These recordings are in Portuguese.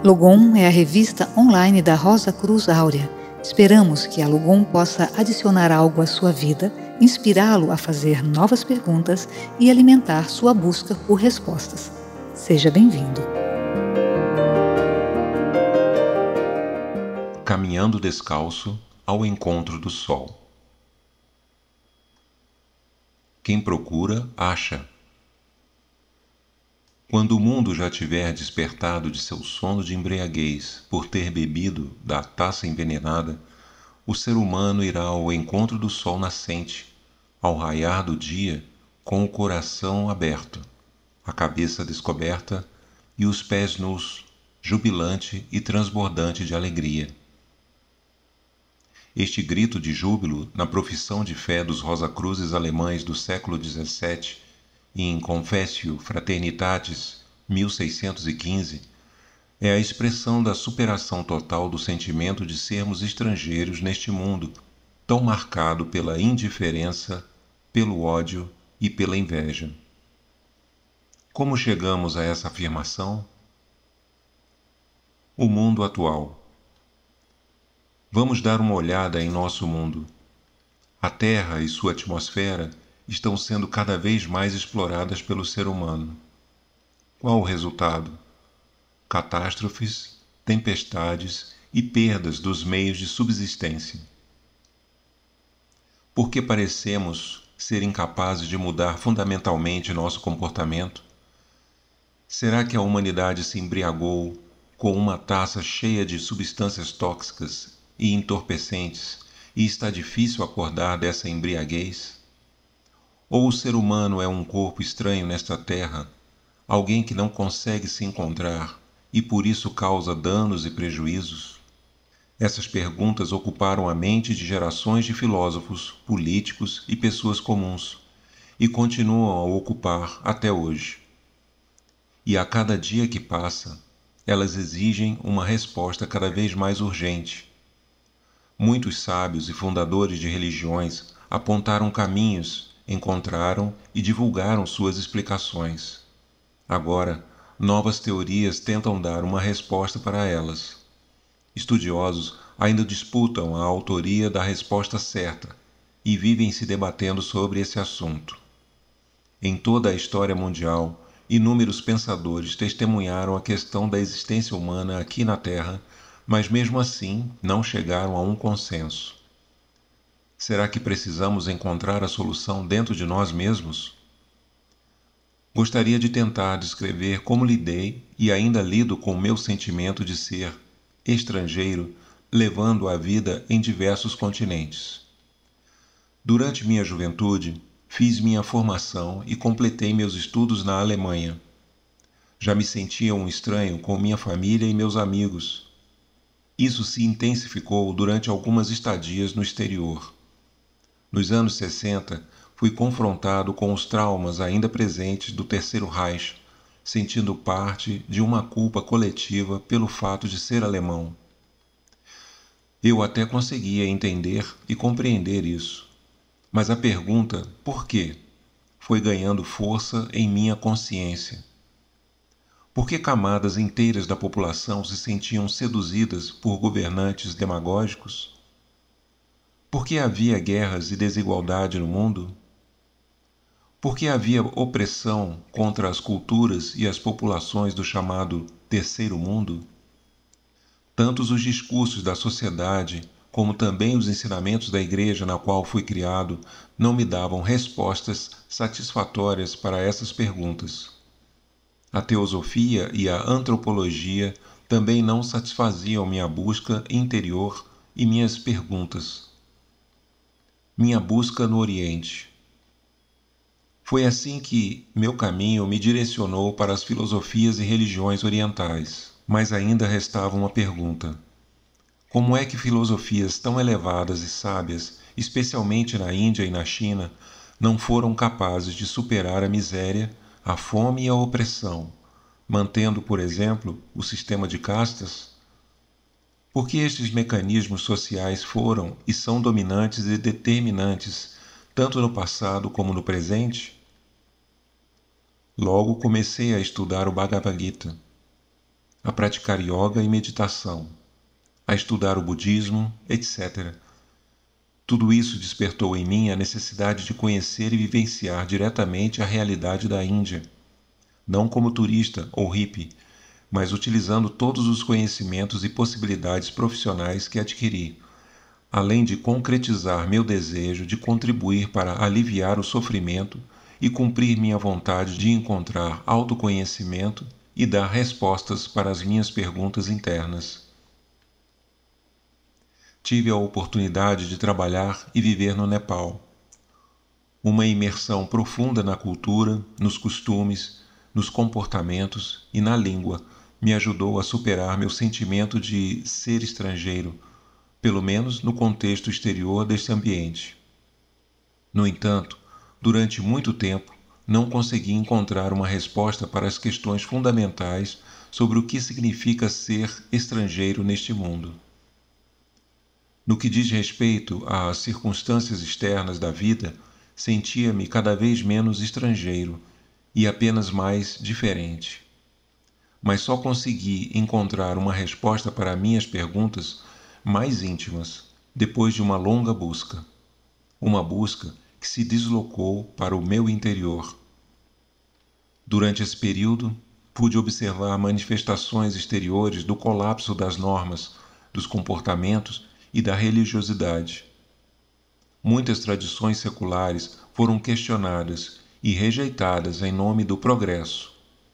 Logom é a revista online da Rosa Cruz Áurea. Esperamos que a Logom possa adicionar algo à sua vida, inspirá-lo a fazer novas perguntas e alimentar sua busca por respostas. Seja bem-vindo. Caminhando descalço ao encontro do sol. Quem procura, acha. Quando o mundo já tiver despertado de seu sono de embriaguez por ter bebido da taça envenenada, o ser humano irá ao encontro do sol nascente, ao raiar do dia, com o coração aberto, a cabeça descoberta e os pés nus, jubilante e transbordante de alegria. Este grito de júbilo na profissão de fé dos Rosacruzes alemães do século XVII, em Confessio Fraternitatis 1615, é a expressão da superação total do sentimento de sermos estrangeiros neste mundo, tão marcado pela indiferença, pelo ódio e pela inveja. Como chegamos a essa afirmação? O mundo atual. Vamos dar uma olhada em nosso mundo. A Terra e sua atmosfera estão sendo cada vez mais exploradas pelo ser humano. Qual o resultado? Catástrofes, tempestades e perdas dos meios de subsistência. Por que parecemos ser incapazes de mudar fundamentalmente nosso comportamento? Será que a humanidade se embriagou com uma taça cheia de substâncias tóxicas e entorpecentes e está difícil acordar dessa embriaguez? Ou o ser humano é um corpo estranho nesta terra, alguém que não consegue se encontrar e por isso causa danos e prejuízos? Essas perguntas ocuparam a mente de gerações de filósofos, políticos e pessoas comuns e continuam a ocupar até hoje. E a cada dia que passa, elas exigem uma resposta cada vez mais urgente. Muitos sábios e fundadores de religiões apontaram caminhos, encontraram e divulgaram suas explicações. Agora, novas teorias tentam dar uma resposta para elas. Estudiosos ainda disputam a autoria da resposta certa e vivem se debatendo sobre esse assunto. Em toda a história mundial, inúmeros pensadores testemunharam a questão da existência humana aqui na Terra, mas mesmo assim não chegaram a um consenso. Será que precisamos encontrar a solução dentro de nós mesmos? Gostaria de tentar descrever como lidei e ainda lido com o meu sentimento de ser estrangeiro, levando a vida em diversos continentes. Durante minha juventude, fiz minha formação e completei meus estudos na Alemanha. Já me sentia um estranho com minha família e meus amigos. Isso se intensificou durante algumas estadias no exterior. Nos anos 60, fui confrontado com os traumas ainda presentes do Terceiro Reich, sentindo parte de uma culpa coletiva pelo fato de ser alemão. Eu até conseguia entender e compreender isso, mas a pergunta "por quê?" foi ganhando força em minha consciência. Por que camadas inteiras da população se sentiam seduzidas por governantes demagógicos? Por que havia guerras e desigualdade no mundo? Por que havia opressão contra as culturas e as populações do chamado Terceiro Mundo? Tantos os discursos da sociedade, como também os ensinamentos da igreja na qual fui criado, não me davam respostas satisfatórias para essas perguntas. A teosofia e a antropologia também não satisfaziam minha busca interior e minhas perguntas. Minha busca no Oriente. Foi assim que meu caminho me direcionou para as filosofias e religiões orientais, mas ainda restava uma pergunta. Como é que filosofias tão elevadas e sábias, especialmente na Índia e na China, não foram capazes de superar a miséria, a fome e a opressão, mantendo, por exemplo, o sistema de castas? Por que estes mecanismos sociais foram e são dominantes e determinantes, tanto no passado como no presente? Logo comecei a estudar o Bhagavad Gita. a praticar yoga e meditação, a estudar o budismo, etc. Tudo isso despertou em mim a necessidade de conhecer e vivenciar diretamente a realidade da Índia, não como turista ou hippie, mas utilizando todos os conhecimentos e possibilidades profissionais que adquiri, além de concretizar meu desejo de contribuir para aliviar o sofrimento e cumprir minha vontade de encontrar autoconhecimento e dar respostas para as minhas perguntas internas. Tive a oportunidade de trabalhar e viver no Nepal. Uma imersão profunda na cultura, nos costumes, nos comportamentos e na língua me ajudou a superar meu sentimento de ser estrangeiro, pelo menos no contexto exterior deste ambiente. No entanto, durante muito tempo, não consegui encontrar uma resposta para as questões fundamentais sobre o que significa ser estrangeiro neste mundo. No que diz respeito às circunstâncias externas da vida, sentia-me cada vez menos estrangeiro e apenas mais diferente. Mas só consegui encontrar uma resposta para minhas perguntas mais íntimas depois de uma longa busca. Uma busca que se deslocou para o meu interior. Durante esse período, pude observar manifestações exteriores do colapso das normas, dos comportamentos e da religiosidade. Muitas tradições seculares foram questionadas e rejeitadas em nome do progresso.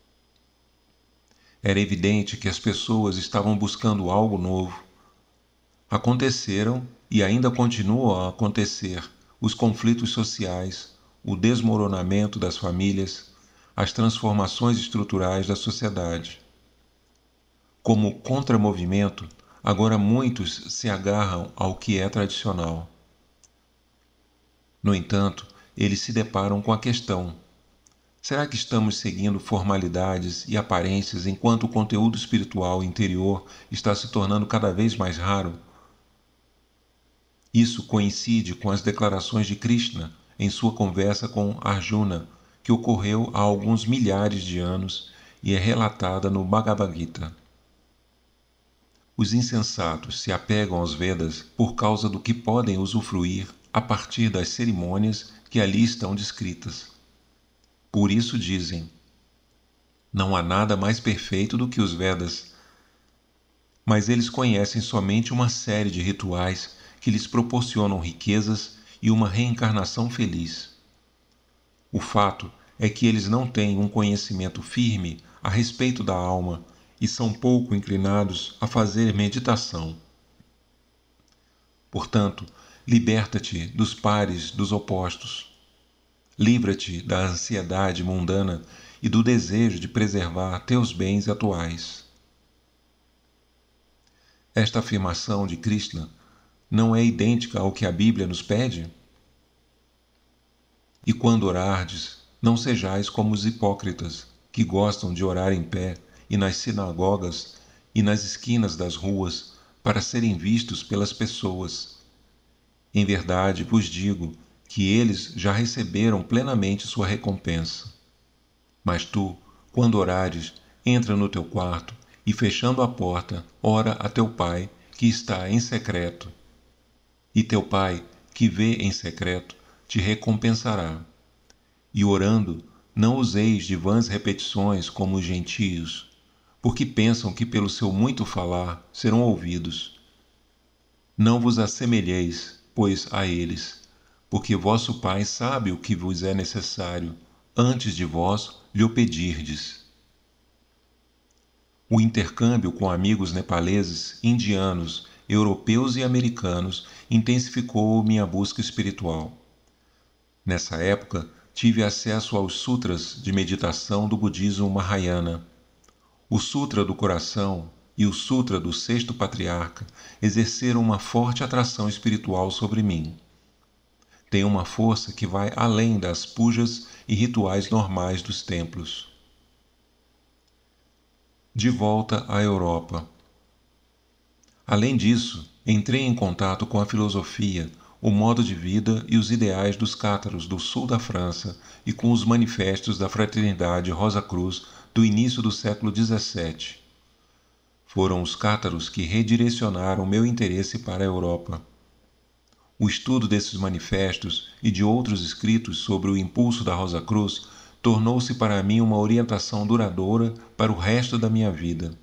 Era evidente que as pessoas estavam buscando algo novo. Aconteceram e ainda continuam a acontecer os conflitos sociais, o desmoronamento das famílias, as transformações estruturais da sociedade. Como contramovimento, agora muitos se agarram ao que é tradicional. No entanto, eles se deparam com a questão: será que estamos seguindo formalidades e aparências enquanto o conteúdo espiritual interior está se tornando cada vez mais raro? Isso coincide com as declarações de Krishna em sua conversa com Arjuna, que ocorreu há alguns milhares de anos e é relatada no Bhagavad Gita. Os insensatos se apegam aos Vedas por causa do que podem usufruir a partir das cerimônias que ali estão descritas. Por isso dizem: não há nada mais perfeito do que os Vedas. Mas eles conhecem somente uma série de rituais que lhes proporcionam riquezas e uma reencarnação feliz. O fato é que eles não têm um conhecimento firme a respeito da alma e são pouco inclinados a fazer meditação. Portanto, liberta-te dos pares dos opostos. Livra-te da ansiedade mundana e do desejo de preservar teus bens atuais. Esta afirmação de Krishna não é idêntica ao que a Bíblia nos pede? E quando orardes, não sejais como os hipócritas, que gostam de orar em pé e nas sinagogas e nas esquinas das ruas para serem vistos pelas pessoas. Em verdade vos digo que eles já receberam plenamente sua recompensa. Mas tu, quando orares, entra no teu quarto e, fechando a porta, ora a teu Pai, que está em secreto. E teu Pai, que vê em secreto, te recompensará. E orando, não useis de vãs repetições como os gentios, porque pensam que pelo seu muito falar serão ouvidos. Não vos assemelheis, pois, a eles, porque vosso Pai sabe o que vos é necessário, antes de vós lhe o pedirdes. O intercâmbio com amigos nepaleses, indianos, europeus e americanos intensificou minha busca espiritual. Nessa época, tive acesso aos sutras de meditação do budismo Mahayana. O Sutra do Coração e o Sutra do Sexto Patriarca exerceram uma forte atração espiritual sobre mim. Tem uma força que vai além das pujas e rituais normais dos templos. De volta à Europa. Além disso, entrei em contato com a filosofia, o modo de vida e os ideais dos cátaros do sul da França e com os manifestos da Fraternidade Rosa Cruz do início do século XVII. Foram os cátaros que redirecionaram meu interesse para a Europa. O estudo desses manifestos e de outros escritos sobre o impulso da Rosa Cruz tornou-se para mim uma orientação duradoura para o resto da minha vida.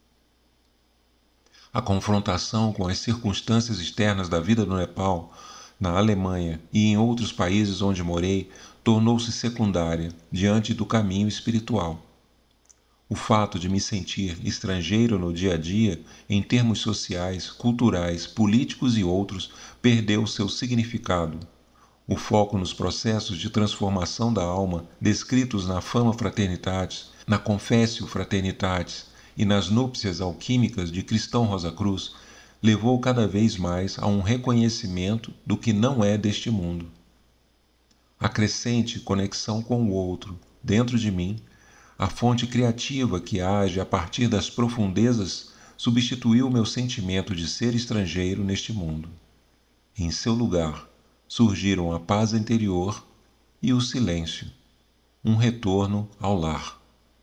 A confrontação com as circunstâncias externas da vida no Nepal, na Alemanha e em outros países onde morei, tornou-se secundária diante do caminho espiritual. O fato de me sentir estrangeiro no dia a dia, em termos sociais, culturais, políticos e outros, perdeu seu significado. O foco nos processos de transformação da alma descritos na Fama Fraternitatis, na Confessio Fraternitatis e nas núpcias alquímicas de Cristão Rosa Cruz levou cada vez mais a um reconhecimento do que não é deste mundo. A crescente conexão com o outro, dentro de mim, a fonte criativa que age a partir das profundezas substituiu meu sentimento de ser estrangeiro neste mundo. Em seu lugar, surgiram a paz interior e o silêncio, um retorno ao lar.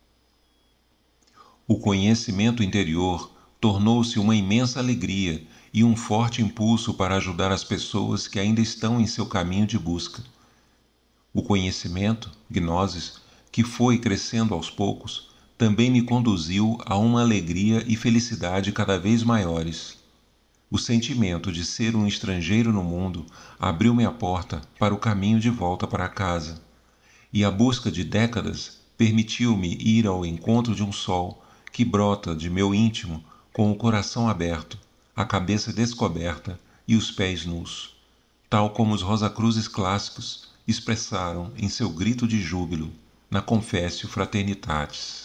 O conhecimento interior tornou-se uma imensa alegria e um forte impulso para ajudar as pessoas que ainda estão em seu caminho de busca. O conhecimento, gnosis, que foi crescendo aos poucos, também me conduziu a uma alegria e felicidade cada vez maiores. O sentimento de ser um estrangeiro no mundo abriu-me a porta para o caminho de volta para casa, e a busca de décadas permitiu-me ir ao encontro de um sol que brota de meu íntimo com o coração aberto, a cabeça descoberta e os pés nus, tal como os Rosacruzes clássicos expressaram em seu grito de júbilo na Confessio Fraternitatis.